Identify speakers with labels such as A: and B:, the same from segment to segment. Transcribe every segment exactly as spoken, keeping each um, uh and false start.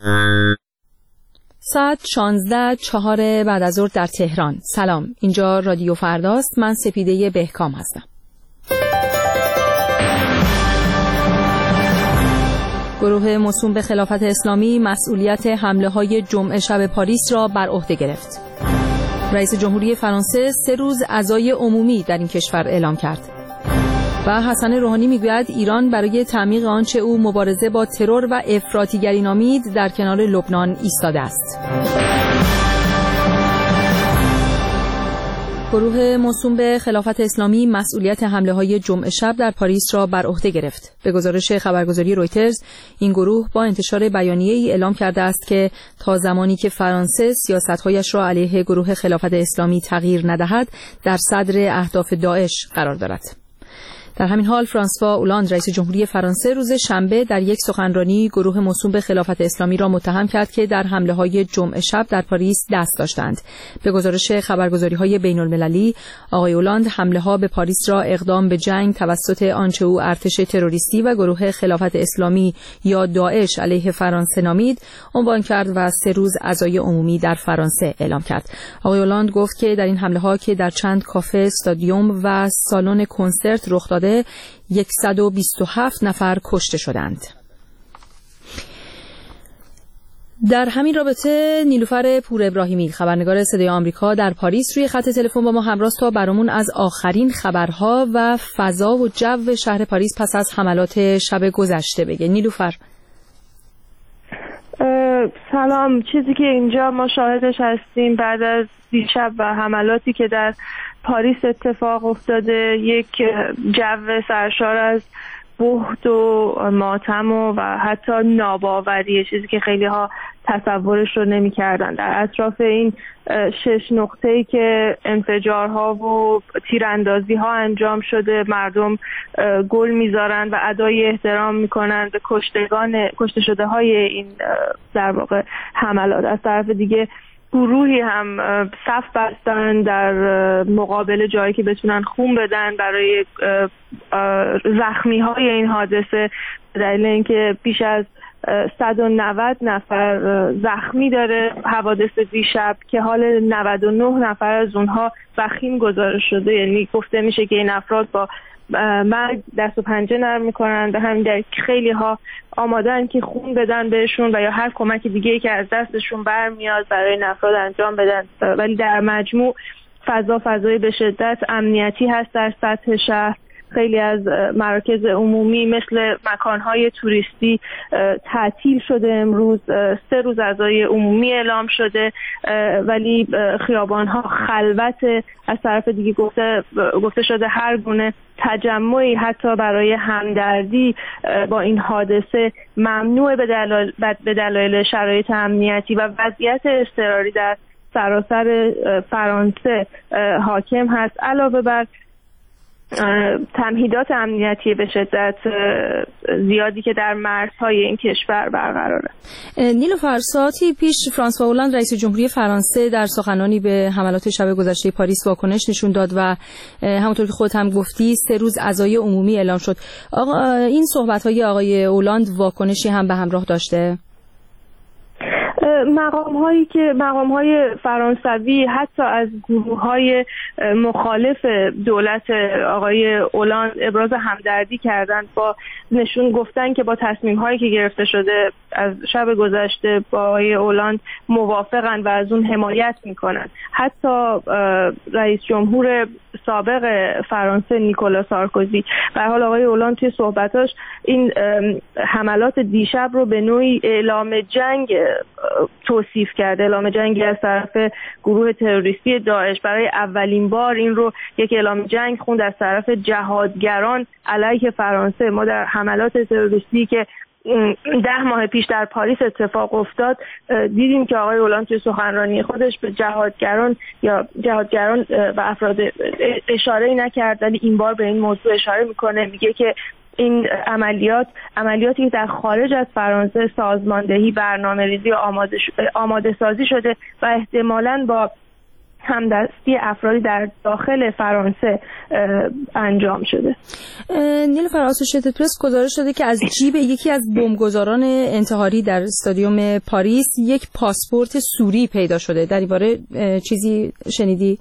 A: ساعت شانزده چهار بعد از ظهر در تهران. سلام، اینجا رادیو فرداست. من سپیده بهکام هستم. گروه موسوم به خلافت اسلامی مسئولیت حمله های جمعه شب پاریس را بر عهده گرفت. رئیس جمهوری فرانسه سه روز عزای عمومی در این کشور اعلام کرد. و حسن روحانی میگوید ایران برای تعمیق آنچه او مبارزه با ترور و افراطیگری نامید در کنار لبنان ایستاده است. گروه موسوم به خلافت اسلامی مسئولیت حمله های جمعه شب در پاریس را بر عهده گرفت. به گزارش خبرگزاری رویترز، این گروه با انتشار بیانیه‌ای اعلام کرده است که تا زمانی که فرانسه سیاست‌هایش را علیه گروه خلافت اسلامی تغییر ندهد، در صدر اهداف داعش قرار دارد. در همین حال فرانسوا اولاند رئیس جمهوری فرانسه روز شنبه در یک سخنرانی گروه موسوم به خلافت اسلامی را متهم کرد که در حمله‌های جمعه شب در پاریس دست داشتند. به گزارش خبرگزاری‌های بین‌المللی، آقای اولاند حمله‌ها به پاریس را اقدام به جنگ توسط آنچه او ارتش تروریستی و گروه خلافت اسلامی یا داعش علیه فرانسه نامید، عنوان کرد و سه روز عزای عمومی در فرانسه اعلام کرد. آقای اولاند گفت که در این حمله‌ها که در چند کافه، استادیوم و سالن کنسرت رخ داده، صد و بیست و هفت نفر کشته شدند. در همین رابطه نیلوفر پور ابراهیمی، خبرنگار صدای آمریکا در پاریس، روی خط تلفن با ما همراه تا برامون از آخرین خبرها و فضا و جو شهر پاریس پس از حملات شب گذشته بگه. نیلوفر.
B: سلام. چیزی که اینجا ما شاهدش هستیم بعد از دیشب و حملاتی که در پاریس اتفاق افتاده، یک جو سرشار از بهت و ماتم و, و حتی ناباوریه، چیزی که خیلی ها تصورش رو نمی کردن. در اطراف این شش نقطه‌ای که انفجارها و تیراندازی ها انجام شده، مردم گل میذارن و ادای احترام میکنن به کشتگان کشته شده های این در واقع حملات. از طرف دیگه گروهی هم صف بستن در مقابل جایی که بتونن خون بدن برای زخمی های این حادثه، دلیل اینکه بیش از صد و نود نفر زخمی داره حوادث دیشب که حال نود و نه نفر از اونها وخیم گزارش شده. یعنی گفته میشه که این افراد با مرگ دست و پنجه نرم میکنن، به همین دلیل خیلی ها آمادن که خون بدن بهشون و یا هر کمک دیگه‌ای که از دستشون برمیاد برای این افراد انجام بدن. ولی در مجموع فضا فضای به شدت امنیتی هست در سطح شهر. خیلی از مراکز عمومی مثل مکانهای توریستی تعطیل شده. امروز سه روز عزای عمومی اعلام شده ولی خیابانها خلوت. از طرف دیگه گفته گفته شده هر گونه تجمعی حتی برای همدردی با این حادثه ممنوع به دلایل به دلایل شرایط امنیتی و وضعیت اضطراری در سراسر فرانسه حاکم هست. علاوه بر تمهیدات امنیتی به شدت زیادی که در مرزهای این کشور برقراره.
A: نیلوفر، ساعتی پیش فرانسوا اولاند رئیس جمهوری فرانسه در سخنرانی به حملات شب گذشته پاریس واکنش نشون داد و همونطور که خودت هم گفتی سه روز عزای عمومی اعلام شد. آقا این صحبت‌های آقای اولاند واکنشی هم به همراه داشته؟
B: مقام هایی که مقام های فرانسوی حتی از گروه های مخالف دولت آقای اولاند ابراز همدردی کردند، با نشون گفتن که با تصمیم هایی که گرفته شده از شب گذشته با آقای اولاند موافقن و از اون حمایت میکنن. حتی رئیس جمهور سابق فرانسه نیکولا سارکوزی به حال آقای اولاند توی صحبتاش این حملات دیشب رو به نوعی اعلام جنگ توصیف کرده، اعلام جنگی از طرف گروه تروریستی داعش. برای اولین بار این رو یک اعلام جنگ خوند از طرف جهادگران علیه فرانسه. ما در حملات تروریستی که ده ماه پیش در پاریس اتفاق افتاد دیدیم که آقای اولاند توی سخنرانی خودش به جهادگران یا جهادگران و افراد اشاره نکرد، ولی این بار به این موضوع اشاره میکنه. میگه که این عملیات عملیاتی که در خارج از فرانسه سازماندهی، برنامه‌ریزی و آماده, آماده سازی شده و احتمالاً با همدستی افرادی در داخل فرانسه انجام شده.
C: نیلوفر، آسوشیتد پرس گزارش داده که از جیب یکی از بمبگذاران انتحاری در استادیوم پاریس یک پاسپورت سوری پیدا شده. در این باره چیزی شنیدی؟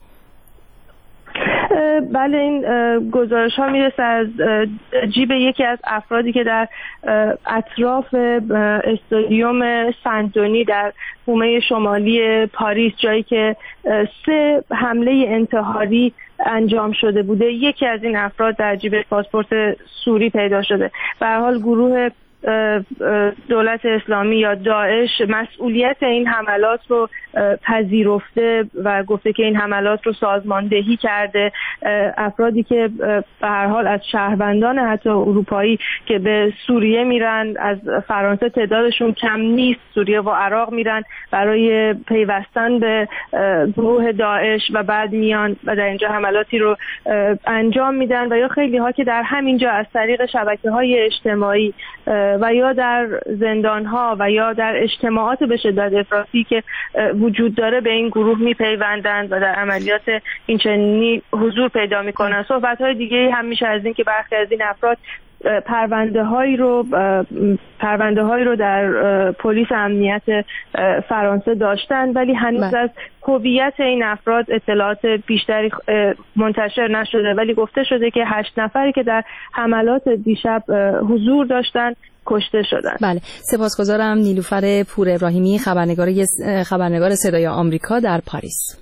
B: بله، این گزارش ها میرسه از جیب یکی از افرادی که در اطراف استادیوم سنتونی در حومه شمالی پاریس، جایی که سه حمله انتحاری انجام شده بوده، یکی از این افراد در جیب پاسپورت سوری پیدا شده. به هر حال گروه دولت اسلامی یا داعش مسئولیت این حملات رو پذیرفته و گفته که این حملات رو سازماندهی کرده. افرادی که به هر حال از شهروندان حتی اروپایی که به سوریه میرن، از فرانسه تعدادشون کم نیست، سوریه و عراق میرن برای پیوستن به گروه داعش و بعد میان و در اینجا حملاتی رو انجام میدن. و یا خیلی ها که در همینجا از طریق شبکه‌های اجتماعی و یا در زندان‌ها و یا در اجتماعات به شدت افراطی که وجود داره به این گروه میپیوندند و در عملیات اینچنینی حضور پیدا میکنن. صحبت‌های دیگه هم میشه از این که برخی از این افراد پرونده هایی رو پرونده هایی رو در پلیس امنیت فرانسه داشتن، ولی هنوز از هویت این افراد اطلاعات بیشتری منتشر نشده، ولی گفته شده که هشت نفری که در حملات دیشب حضور داشتن کشته شدن.
C: بله، سپاسگزارم. نیلوفر پور ابراهیمی، خبرنگار خبرنگار صدای آمریکا در پاریس.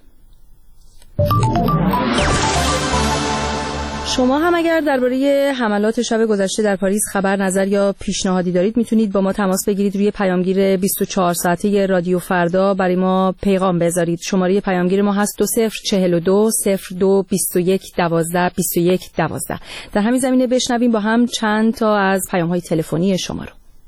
C: شما هم اگر درباره حملات شب گذشته در پاریس خبر، نظر یا پیشنهادی دارید میتونید با ما تماس بگیرید. روی پیامگیر بیست و چهار ساعته رادیو فردا برای ما پیغام بذارید. شماره پیامگیر ما هست دو صفر چهل و دو صفر دو بیست و یک دوازده بیست و یک دوازده. در همین زمینه بشنویم با هم چند تا از پیام‌های تلفنی شما رو.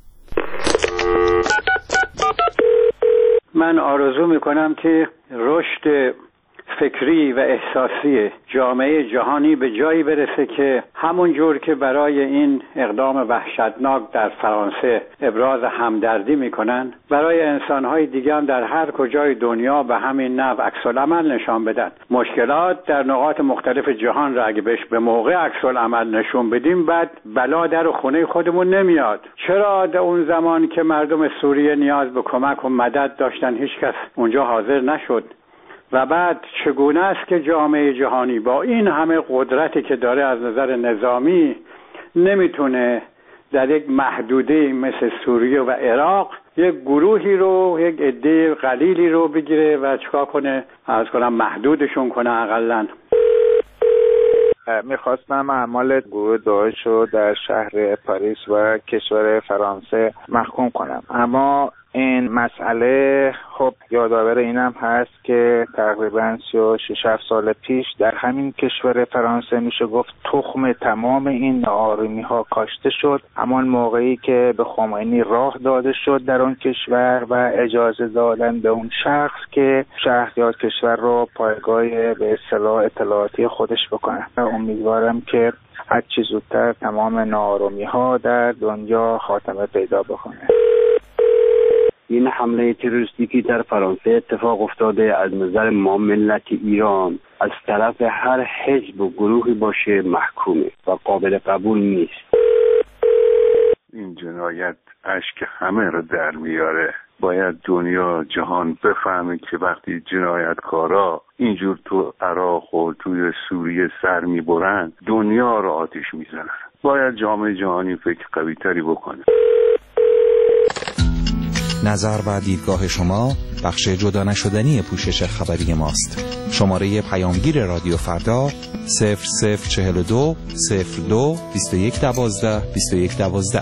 D: من آرزو میکنم که رشد فکری و احساسی جامعه جهانی به جایی برسه که همون جور که برای این اقدام وحشتناک در فرانسه ابراز همدردی میکنن، برای انسانهای دیگه هم در هر کجای دنیا به همین نحو عکس‌العمل نشان بدن. مشکلات در نقاط مختلف جهان را اگه بهش به موقع عکس‌العمل نشون بدیم، بعد بلا در خونه خودمون نمیاد. چرا در اون زمان که مردم سوریه نیاز به کمک و مدد داشتن هیچ کس اونجا حاضر نشد؟ و بعد چگونه است که جامعه جهانی با این همه قدرتی که داره از نظر نظامی نمیتونه در یک محدوده مثل سوریه و عراق یک گروهی رو، یک عده قلیلی رو بگیره و چیکار کنه؟ عرض کنم محدودشون کنه اقلن.
E: میخواستم اعمال گروه داعش رو در شهر پاریس و کشور فرانسه محکوم کنم، اما این مسئله خب یادآور اینم هست که تقریبا سی و شش هفت سال پیش در همین کشور فرانسه میشه گفت تخم تمام این ناآرامی ها کاشته شد، همان موقعی که به خمینی راه داده شد در اون کشور و اجازه دادن به اون شخص که شهریار کشور رو پایگاه به اصطلاح اطلاعاتی خودش بکنه. امیدوارم که هر چه زودتر تمام ناآرامی ها در دنیا خاتمه پیدا بکنه.
F: این حمله تروریستی در فرانسه اتفاق افتاده از نظر ما ملت ایران از طرف هر حزب و گروهی باشه محکومه و قابل قبول نیست.
G: این جنایت اشک همه رو در میاره. باید دنیا جهان بفهمه که وقتی جنایتکارا اینجور تو عراق و توی سوریه سر میبرن دنیا رو آتش میزنن. باید جامعه جهانی فکر قوی تری بکنه.
H: نظر و دیدگاه شما بخش جدا نشدنی پوشش خبری ماست. شماره پیامگیر رادیو فردا صفر صفر چهل و دو صفر دو بیست و یک دوازده بیست و یک دوازده.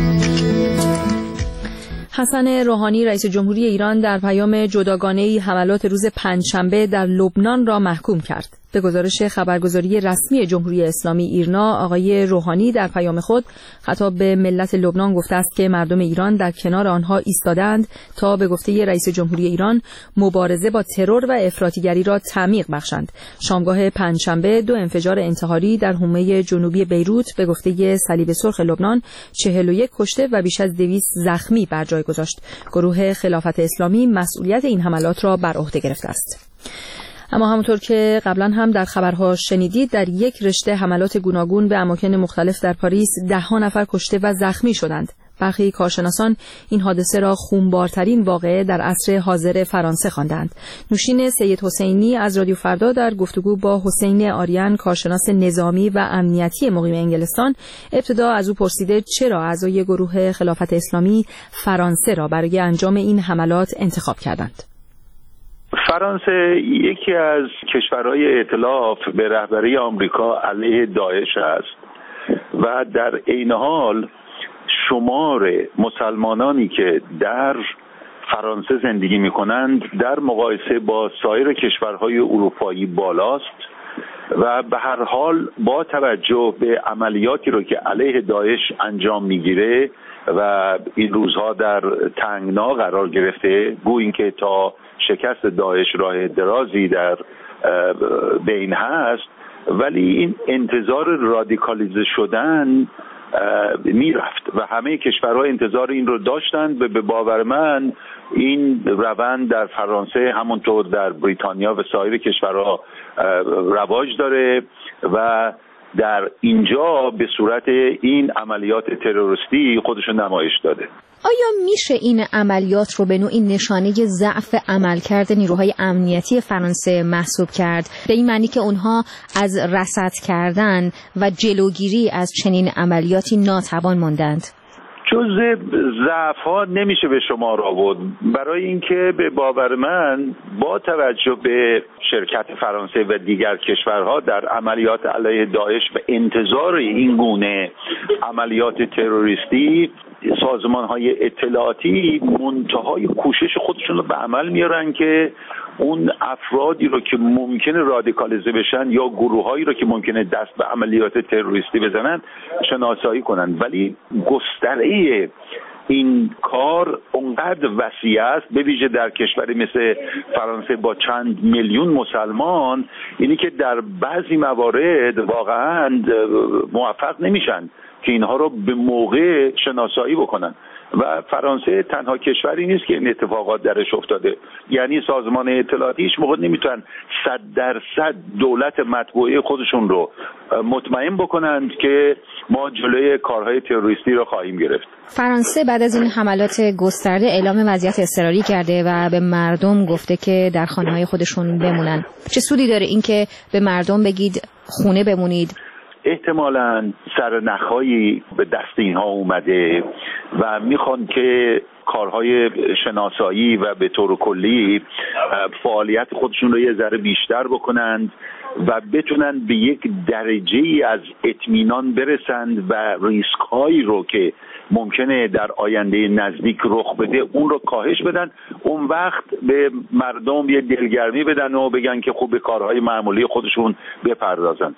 A: حسن روحانی رئیس جمهوری ایران در پیام جداگانه‌ای حملات روز پنجشنبه در لبنان را محکوم کرد. به گزارش خبرگزاری رسمی جمهوری اسلامی ایرنا، آقای روحانی در پیام خود خطاب به ملت لبنان گفته است که مردم ایران در کنار آنها ایستادند تا به گفته رئیس جمهوری ایران مبارزه با ترور و افراطیگری را تعمیق بخشند. شامگاه پنجشنبه دو انفجار انتحاری در حومه جنوبی بیروت به گفته صلیب سرخ لبنان چهل و یک کشته و بیش از دویست زخمی بر جای گذاشت. گروه خلافت اسلامی مسئولیت این حملات را بر عهده گرفته است. اما همونطور که قبلا هم در خبرها شنیدید، در یک رشته حملات گوناگون به اماکن مختلف در پاریس ده ها نفر کشته و زخمی شدند. برخی کارشناسان این حادثه را خونبارترین واقعه در عصر حاضر فرانسه خواندند. نوشین سید حسینی از رادیو فردا در گفتگو با حسین آریان، کارشناس نظامی و امنیتی مقیم انگلستان، ابتدا از او پرسیده چرا اعضای گروه خلافت اسلامی فرانسه را برای انجام این حملات انتخاب کردند.
G: فرانسه یکی از کشورهای ائتلاف به رهبری آمریکا علیه داعش است و در عین حال شمار مسلمانانی که در فرانسه زندگی می‌کنند در مقایسه با سایر کشورهای اروپایی بالاست و به هر حال با توجه به عملیاتی رو که علیه داعش انجام میگیره و این روزها در تنگنا قرار گرفته، گویا اینکه تا شکست داعش راه درازی در بین هست، ولی این انتظار رادیکالیزه شدن میرفت و همه کشورها انتظار این رو داشتند و به باور من این روند در فرانسه همونطور در بریتانیا و سایر کشورها رواج داره و در اینجا به صورت این عملیات تروریستی خودشون نمایش داده.
C: آیا میشه این عملیات رو به نوعی نشانه ضعف عملکرد نیروهای امنیتی فرانسه محسوب کرد، به این معنی که اونها از رصد کردن و جلوگیری از چنین عملیاتی ناتوان ماندند؟
G: جزء ضعف‌ها نمیشه به شمار آورد، برای اینکه به باور من با توجه به شرکت فرانسه و دیگر کشورها در عملیات علیه داعش و انتظار این گونه عملیات تروریستی، سازمان‌های اطلاعاتی منتهای کوشش خودشون رو به عمل میارن که اون افرادی رو که ممکنه رادیکالیزه بشن یا گروهایی رو که ممکنه دست به عملیات تروریستی بزنن شناسایی کنن. ولی گستره این کار اونقدر وسیع است، به ویژه در کشوری مثل فرانسه با چند میلیون مسلمان، اینی که در بعضی موارد واقعا موفق نمیشن که اینها رو به موقع شناسایی بکنن و فرانسه تنها کشوری نیست که این اتفاقات درش افتاده. یعنی سازمان اطلاعاتی هیچ موقع نمیتونن صد درصد دولت مطبوعه خودشون رو مطمئن بکنند که ما جلوی کارهای تروریستی رو خواهیم گرفت.
C: فرانسه بعد از این حملات گسترده اعلام وضعیت اضطراری کرده و به مردم گفته که در خانه‌های خودشون بمونن. چه سودی داره این که به مردم بگید خونه بمونید؟
G: احتمالاً سرنخهایی به دست اینها اومده و میخوان که کارهای شناسایی و به طور کلی فعالیت خودشون رو یه ذره بیشتر بکنند و بتونن به یک درجه‌ای از اطمینان برسند و ریسک هایی رو که ممکنه در آینده نزدیک رخ بده اون رو کاهش بدن. اون وقت به مردم یه دلگرمی بدن و بگن که خوب به کارهای معمولی خودشون بپردازن.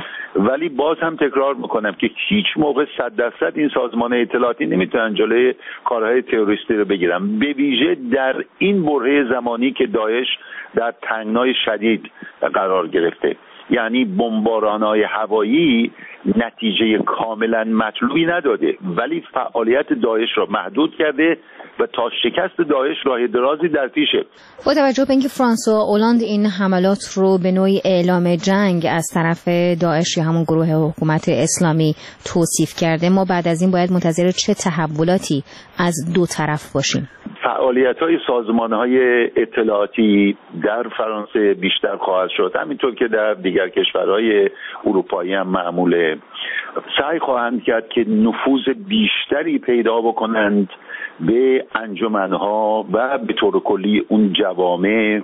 G: ولی باز هم تکرار میکنم که هیچ موقع صد درصد این سازمان اطلاعاتی نمیتونن جلوی کارهای تروریستی رو بگیرن، به ویژه در این بره زمانی که داعش در تنگنای شدید قرار گرفته. یعنی بمباران‌های هوایی نتیجه کاملا مطلوبی نداده، ولی فعالیت داعش را محدود کرده و تا شکست داعش راه درازی در پیشه.
C: با توجه به اینکه فرانسوا اولاند این حملات رو به نوعی اعلام جنگ از طرف داعش یا همون گروه حکومت اسلامی توصیف کرده، ما بعد از این باید منتظر چه تحولاتی از دو طرف باشیم؟
G: فعالیت‌های سازمان‌های اطلاعاتی در فرانسه بیشتر خواهد شد، همینطور که در دیگر کشورهای اروپایی هم معموله. سعی خواهند کرد که نفوذ بیشتری پیدا بکنند به انجمن‌ها و به طور کلی اون جوامع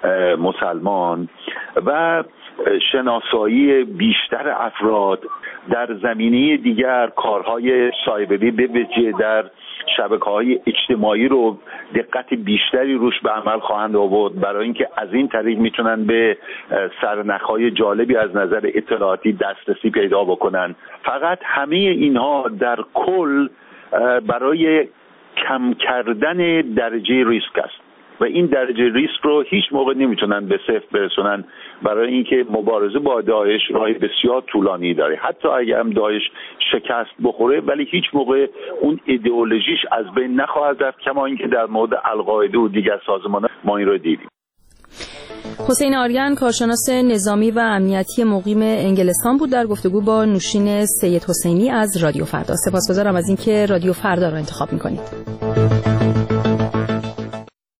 G: مسلمان و شناسایی بیشتر افراد. در زمینه دیگر کارهای سایبری به ویژه در شبکه‌های اجتماعی رو دقت بیشتری روش به عمل خواهند آورد، برای اینکه از این طریق میتونن به سرنخ‌های جالبی از نظر اطلاعاتی دسترسی پیدا بکنن. فقط همه اینها در کل برای کم کردن درجه ریسک است و این درجه ریسک رو هیچ موقع نمیتونن به صفر برسونن، برای اینکه مبارزه با داعش راه بسیار طولانی داره. حتی اگه هم داعش شکست بخوره ولی هیچ موقع اون ایدئولوژیش از بین نخواهد رفت، کما اینکه در مورد القاعده و دیگر سازمان‌ها ما این رو دیدیم.
A: حسین آریان کارشناس نظامی و امنیتی مقیم انگلستان بود در گفتگو با نوشین سید حسینی از رادیو فردا. سپاسگزارم از اینکه رادیو فردا را انتخاب می‌کنید.